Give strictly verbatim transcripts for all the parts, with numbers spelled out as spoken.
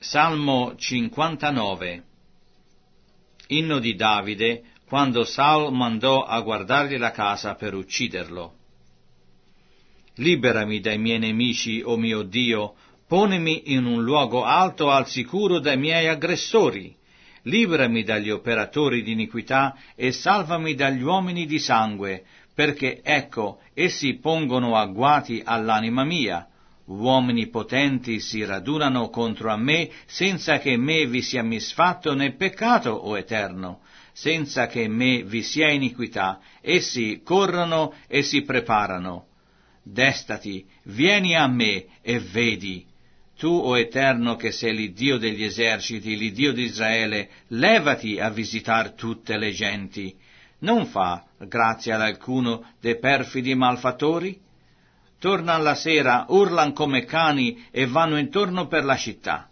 Salmo cinquantanove. Inno di Davide, quando Saul mandò a guardargli la casa per ucciderlo. Liberami dai miei nemici, o mio Dio, ponimi in un luogo alto al sicuro dai miei aggressori. Liberami dagli operatori di iniquità e salvami dagli uomini di sangue, perché, ecco, essi pongono agguati all'anima mia. Uomini potenti si radunano contro a me, senza che me vi sia misfatto nel peccato, o Eterno, senza che me vi sia iniquità. Essi corrono e si preparano. Destati, vieni a me e vedi. Tu, o Eterno, che sei l'Iddio degli eserciti, l'Iddio di Israele, levati a visitar tutte le genti. Non fa grazia ad alcuno dei perfidi malfattori? Tornan la sera, urlan come cani e vanno intorno per la città.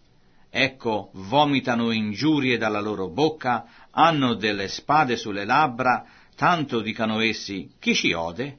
Ecco, vomitano ingiurie dalla loro bocca, hanno delle spade sulle labbra, tanto dicano essi, chi ci ode?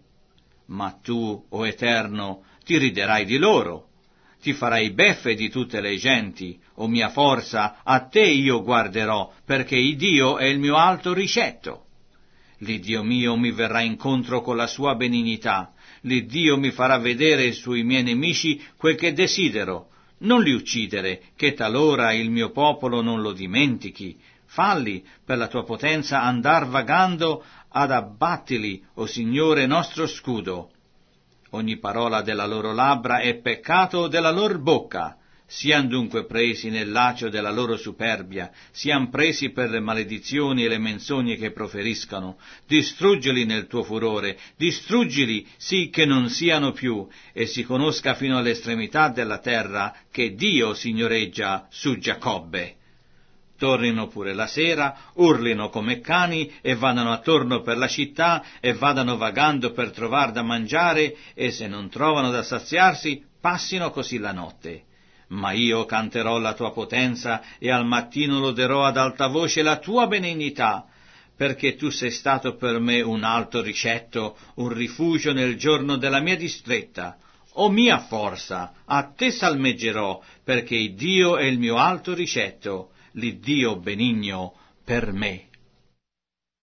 Ma tu, o Eterno, ti riderai di loro. Ti farai beffe di tutte le genti, o mia forza, a te io guarderò, perché Iddio è il mio alto ricetto. L'Iddio mio mi verrà incontro con la sua benignità, l'Iddio mi farà vedere sui miei nemici quel che desidero. Non li uccidere, che talora il mio popolo non lo dimentichi. Falli, per la tua potenza, andar vagando ad abbattili, o Signore nostro scudo. Ogni parola della loro labbra è peccato della lor bocca. Sian dunque presi nel laccio della loro superbia, sian presi per le maledizioni e le menzogne che proferiscano. Distruggili nel tuo furore, distruggili sì che non siano più, e si conosca fino all'estremità della terra che Dio signoreggia su Giacobbe. Tornino pure la sera, urlino come cani e vadano attorno per la città e vadano vagando per trovar da mangiare, e se non trovano da saziarsi, passino così la notte. Ma io canterò la tua potenza e al mattino loderò ad alta voce la tua benignità, perché tu sei stato per me un alto ricetto, un rifugio nel giorno della mia distretta. O mia forza, a te salmeggerò, perché Dio è il mio alto ricetto, l'Iddio benigno per me.